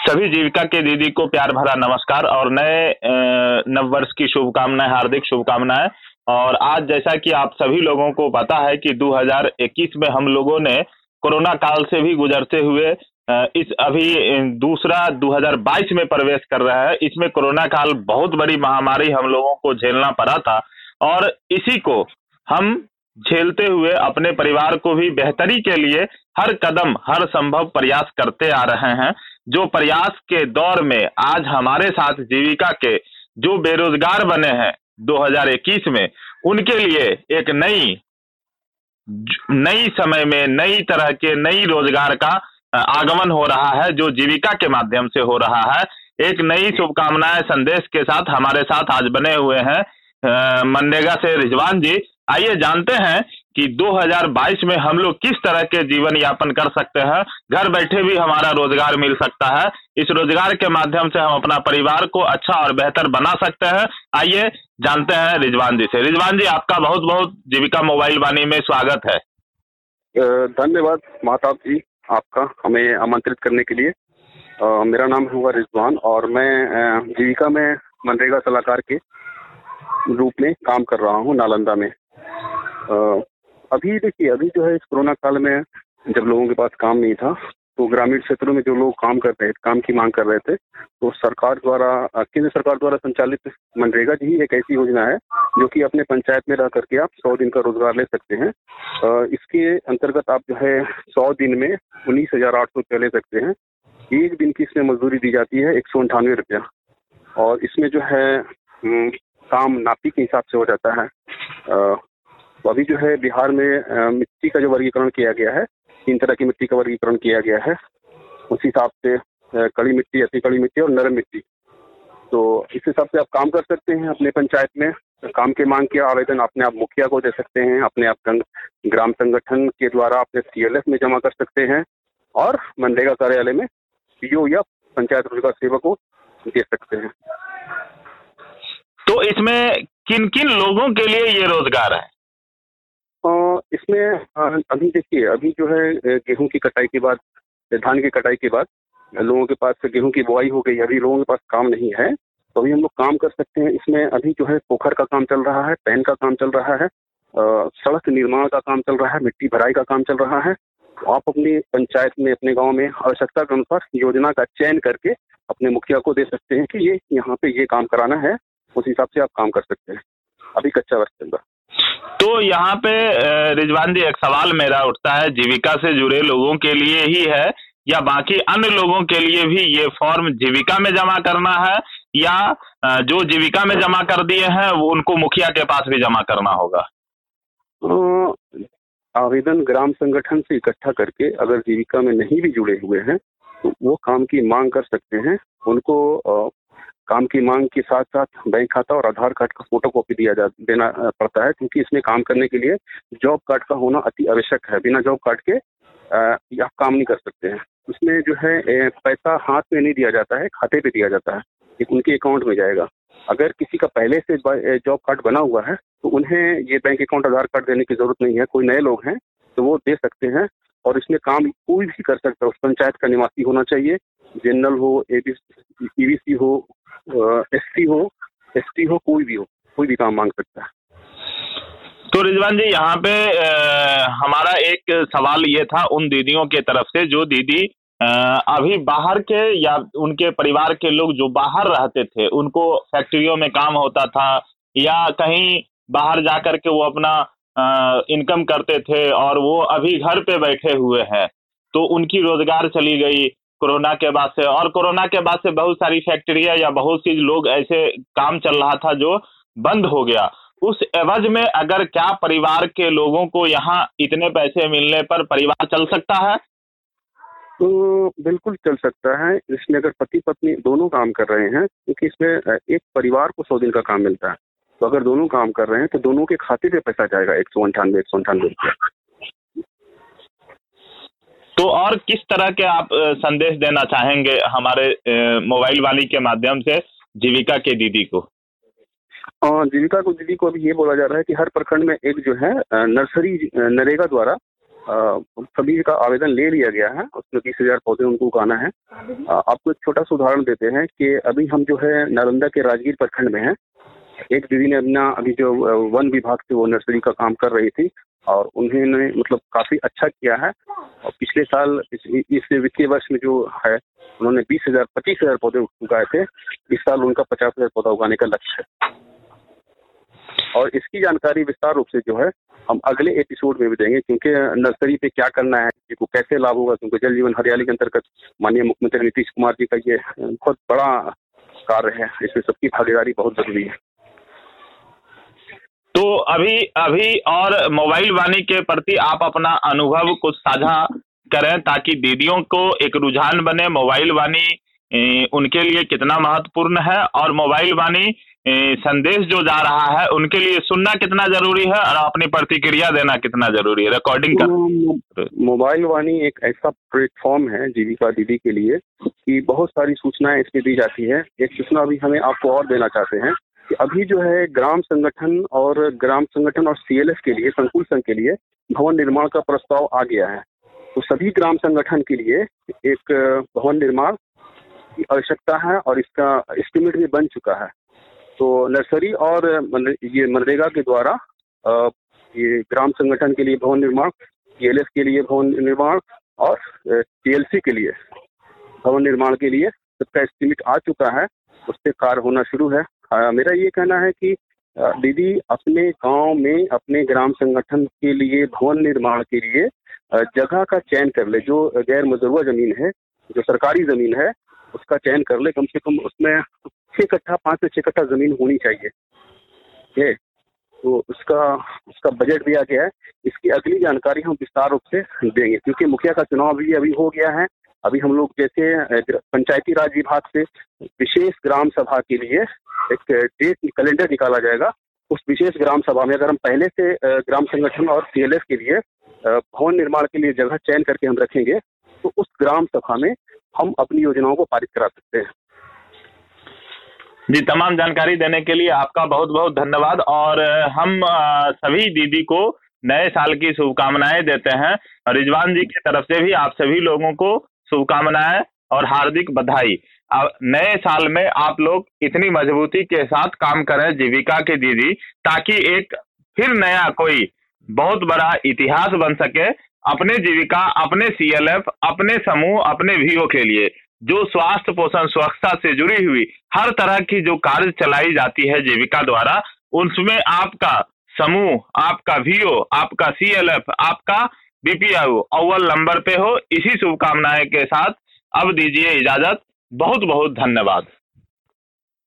सभी जीविका के दीदी को प्यार भरा नमस्कार और नए नव वर्ष की शुभकामनाएं, हार्दिक शुभकामनाएं। और आज जैसा कि आप सभी लोगों को पता है कि 2021 में हम लोगों ने कोरोना काल से भी गुजरते हुए इस अभी दूसरा 2022 में प्रवेश कर रहा है। इसमें कोरोना काल बहुत बड़ी महामारी हम लोगों को झेलना पड़ा था और इसी को हम झेलते हुए अपने परिवार को भी बेहतरी के लिए हर कदम हर संभव प्रयास करते आ रहे हैं। जो प्रयास के दौर में आज हमारे साथ जीविका के जो बेरोजगार बने हैं 2021 में, उनके लिए एक नई समय में नई तरह के नई रोजगार का आगमन हो रहा है, जो जीविका के माध्यम से हो रहा है। एक नई शुभकामनाएं संदेश के साथ हमारे साथ आज बने हुए हैं मनरेगा से रिजवान जी। आइए जानते हैं कि 2022 में हम लोग किस तरह के जीवन यापन कर सकते हैं। घर बैठे भी हमारा रोजगार मिल सकता है, इस रोजगार के माध्यम से हम अपना परिवार को अच्छा और बेहतर बना सकते हैं। आइए जानते हैं रिजवान जी से। रिजवान जी, आपका बहुत बहुत जीविका मोबाइल वाणी में स्वागत है। धन्यवाद महताब जी, आपका हमें आमंत्रित करने के लिए। मेरा नाम हुआ रिजवान और मैं जीविका में मनरेगा सलाहकार के रूप में काम कर रहा हूँ नालंदा में। अभी देखिए, अभी जो है इस कोरोना काल में जब लोगों के पास काम नहीं था तो ग्रामीण क्षेत्रों में जो लोग काम कर रहे थे, काम की मांग कर रहे थे, तो सरकार द्वारा, केंद्र सरकार द्वारा संचालित मनरेगा जी एक ऐसी योजना है जो कि अपने पंचायत में रह करके आप 100 दिन का रोजगार ले सकते हैं। इसके अंतर्गत आप जो है 100 दिन में 19,800 रुपया ले सकते हैं। एक दिन की इसमें मजदूरी दी जाती है 198 रुपया और इसमें जो है काम नापी के हिसाब से हो जाता है। तो अभी जो है बिहार में मिट्टी का जो वर्गीकरण किया गया है, 3 तरह की मिट्टी का वर्गीकरण किया गया है। उस हिसाब से कड़ी मिट्टी, अति कड़ी मिट्टी और नरम मिट्टी। तो इस हिसाब से आप काम कर सकते हैं अपने पंचायत में। काम के मांग के आवेदन अपने आप मुखिया को दे सकते हैं, अपने आप ग्राम संगठन के द्वारा अपने CLF में जमा कर सकते हैं और मनरेगा कार्यालय में PO या पंचायत रोजगार सेवक को दे सकते हैं। तो इसमें किन किन लोगों के लिए ये रोजगार है? इसमें अभी देखिए, अभी जो है गेहूं की कटाई के बाद, धान की कटाई के बाद लोगों के पास गेहूं की बुआई हो गई, अभी लोगों के पास काम नहीं है, तो अभी हम लोग काम कर सकते हैं। इसमें अभी जो है पोखर का काम चल रहा है, पैन का काम चल रहा है, सड़क निर्माण का काम चल रहा है, मिट्टी भराई का काम चल रहा है। तो आप अपनी पंचायत में, अपने गाँव में आवश्यकता के अनुसार योजना का चयन करके अपने मुखिया को दे सकते हैं कि ये यहाँ पे ये काम कराना है, उस हिसाब से आप काम कर सकते हैं। अभी कच्चा वर्क चल रहा है। तो यहाँ पे रिजवान जी, एक सवाल मेरा उठता है, जीविका से जुड़े लोगों के लिए ही है या बाकी अन्य लोगों के लिए भी ये फॉर्म जीविका में जमा करना है, या जो जीविका में जमा कर दिए हैं वो उनको मुखिया के पास भी जमा करना होगा? आवेदन ग्राम संगठन से इकट्ठा करके अगर जीविका में नहीं भी जुड़े हुए हैं तो वो काम की मांग कर सकते हैं। उनको काम की मांग के साथ साथ बैंक खाता और आधार कार्ड का फोटोकॉपी देना पड़ता है, क्योंकि इसमें काम करने के लिए जॉब कार्ड का होना अति आवश्यक है। बिना जॉब कार्ड के आप काम नहीं कर सकते हैं। उसमें जो है पैसा हाथ में नहीं दिया जाता है, खाते पे दिया जाता है, एक उनके अकाउंट में जाएगा। अगर किसी का पहले से जॉब कार्ड बना हुआ है तो उन्हें ये बैंक अकाउंट, आधार कार्ड देने की जरूरत नहीं है। कोई नए लोग हैं तो वो दे सकते हैं और इसमें काम कोई भी कर सकता है। उस पंचायत का निवासी होना चाहिए, जनरल हो, EBC हो, SC हो, ST हो, कोई भी काम मांग सकता है। तो रिजवान जी, यहाँ पे हमारा एक सवाल ये था उन दीदियों के तरफ से जो दीदी अभी बाहर के या उनके परिवार के लोग जो बाहर रहते थे, उनको फैक्ट्रियों में काम होता था या कहीं बाहर जाकर के वो अपना इनकम करते थे और वो अभी घर पे बैठे हुए हैं, तो उनकी रोजगार चली गई कोरोना के बाद से। और कोरोना के बाद से बहुत सारी फैक्ट्रियां या बहुत सी लोग ऐसे काम चल रहा था जो बंद हो गया। उस एवज में अगर क्या परिवार के लोगों को यहाँ इतने पैसे मिलने पर परिवार चल सकता है? तो बिल्कुल चल सकता है। इसमें अगर पति पत्नी दोनों काम कर रहे हैं, क्योंकि इसमें एक परिवार को 100 दिन का काम मिलता है, तो अगर दोनों काम कर रहे हैं तो दोनों के खाते पे पैसा जाएगा 198 रुपया। तो और किस तरह के आप संदेश देना चाहेंगे हमारे मोबाइल वाली के माध्यम से जीविका के दीदी को? जीविका को दीदी को अभी ये बोला जा रहा है कि हर प्रखंड में एक जो है नर्सरी नरेगा द्वारा सभी का आवेदन ले लिया गया है। उसमें 20,000 पौधे उनको उगाना है। आपको एक छोटा सा उदाहरण देते हैं कि अभी हम जो है नालंदा के राजगीर प्रखंड में हैं। एक दीदी ने अपना अभी जो वन विभाग से वो नर्सरी का काम कर रही थी और उन्होंने मतलब काफ़ी अच्छा किया है। और पिछले साल इस वित्तीय वर्ष में जो है उन्होंने 25,000 पौधे उगाए थे। इस साल उनका 50,000 पौधा उगाने का लक्ष्य है। और इसकी जानकारी विस्तार रूप से जो है हम अगले एपिसोड में भी देंगे, क्योंकि नर्सरी पे क्या करना है, को कैसे लाभ होगा, क्योंकि जल जीवन हरियाली के अंतर्गत माननीय मुख्यमंत्री नीतीश कुमार जी का ये बहुत बड़ा कार्य है। इसमें सबकी भागीदारी बहुत जरूरी है। तो अभी और मोबाइल वाणी के प्रति आप अपना अनुभव कुछ साझा करें ताकि दीदियों को एक रुझान बने। मोबाइल वाणी उनके लिए कितना महत्वपूर्ण है और मोबाइल वाणी संदेश जो जा रहा है उनके लिए सुनना कितना जरूरी है और अपनी प्रतिक्रिया देना कितना जरूरी है रिकॉर्डिंग का। मोबाइल वाणी एक ऐसा प्लेटफॉर्म है जीविका दीदी के लिए कि बहुत सारी सूचनाएं इसमें दी जाती है। एक सूचना अभी हमें आपको और देना चाहते हैं कि अभी जो है ग्राम संगठन और CLF के लिए, संकुल संघ के लिए भवन निर्माण का प्रस्ताव आ गया है। तो सभी ग्राम संगठन के लिए एक भवन निर्माण की आवश्यकता है और इसका एस्टिमेट भी बन चुका है। तो नर्सरी और ये मनरेगा के द्वारा ये ग्राम संगठन के लिए भवन निर्माण, CLF के लिए भवन निर्माण और TLC के लिए भवन निर्माण के लिए सबका एस्टिमेट आ चुका है। उससे कार्य होना शुरू है। मेरा ये कहना है कि दीदी अपने गांव में अपने ग्राम संगठन के लिए भवन निर्माण के लिए जगह का चयन कर ले। जो गैर मजरूआ जमीन है, जो सरकारी जमीन है, उसका चयन कर ले। कम से कम उसमें 5 से 6 कट्ठा जमीन होनी चाहिए। तो उसका बजट दिया गया है। इसकी अगली जानकारी हम विस्तार रूप से देंगे, क्योंकि मुखिया का चुनाव भी अभी हो गया है। अभी हम लोग जैसे पंचायती राज विभाग से विशेष ग्राम सभा के लिए एक डेट कैलेंडर निकाला जाएगा। उस विशेष ग्राम सभा में अगर हम पहले से ग्राम संगठन और CLF के लिए भवन निर्माण के लिए जगह चयन करके हम रखेंगे, तो उस ग्राम सभा में हम अपनी योजनाओं को पारित करा सकते हैं। जी, तमाम जानकारी देने के लिए आपका बहुत बहुत धन्यवाद। और हम सभी दीदी को नए साल की शुभकामनाएं देते हैं। रिजवान जी की तरफ से भी आप सभी लोगों को शुभकामनाएं और हार्दिक बधाई। नए साल में आप लोग इतनी मजबूती के साथ काम करें जीविका के दीदी, ताकि एक फिर नया कोई बहुत बड़ा इतिहास बन सके अपने जीविका, अपने CLF, अपने समूह, अपने VO के लिए। जो स्वास्थ्य पोषण स्वच्छता से जुड़ी हुई हर तरह की जो कार्य चलाई जाती है जीविका द्वारा, उसमें आपका समूह, आपका VO, आपका CLF, आपका BPIO अव्वल नंबर पे हो। इसी शुभकामनाएं के साथ अब दीजिए इजाजत। बहुत बहुत धन्यवाद।